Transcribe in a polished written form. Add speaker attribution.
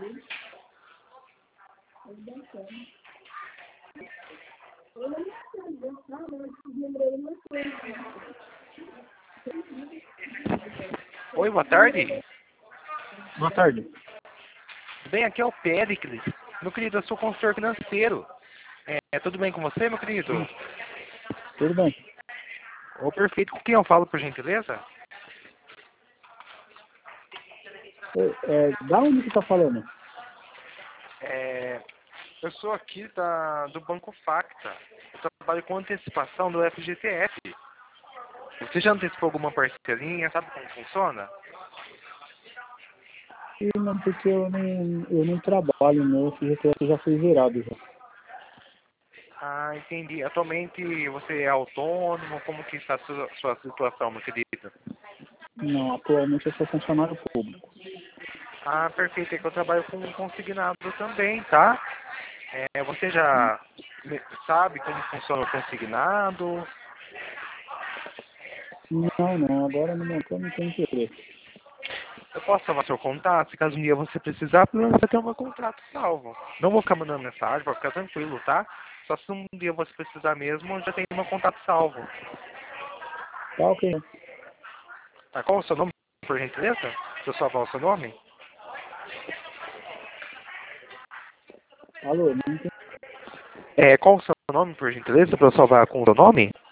Speaker 1: Oi, boa tarde.
Speaker 2: Boa tarde.
Speaker 1: Bem, aqui é o Péricles. Meu querido, eu sou consultor financeiro. Tudo bem com você, meu querido?
Speaker 2: Tudo bem?
Speaker 1: Ô, perfeito. Com quem eu falo, por gentileza?
Speaker 2: Da onde que tá falando?
Speaker 1: Eu sou aqui do Banco Facta. Eu trabalho com antecipação do FGTS. Você já antecipou alguma parcelinha? Sabe como funciona?
Speaker 2: Não, porque eu não trabalho, meu FGTS já foi zerado já.
Speaker 1: Ah, entendi. Atualmente você é autônomo? Como que está a sua situação, meu querido?
Speaker 2: Não, atualmente eu sou funcionário público.
Speaker 1: Ah, perfeito. É que eu trabalho com consignado também, tá? Você já sabe como funciona o consignado?
Speaker 2: Não, agora no momento eu não tenho interesse.
Speaker 1: Eu posso salvar seu contato? Se caso um dia você precisar, pelo menos você tem o meu contrato salvo. Não vou ficar mandando mensagem, pode ficar tranquilo, tá? Só se um dia você precisar mesmo, eu já tenho meu contato salvo.
Speaker 2: Tá ok.
Speaker 1: Tá? Qual é o seu nome, por gentileza? Deixa eu salvar o seu nome.
Speaker 2: Alô, não entendi.
Speaker 1: Qual é o seu nome, por gentileza, para eu salvar com o seu nome?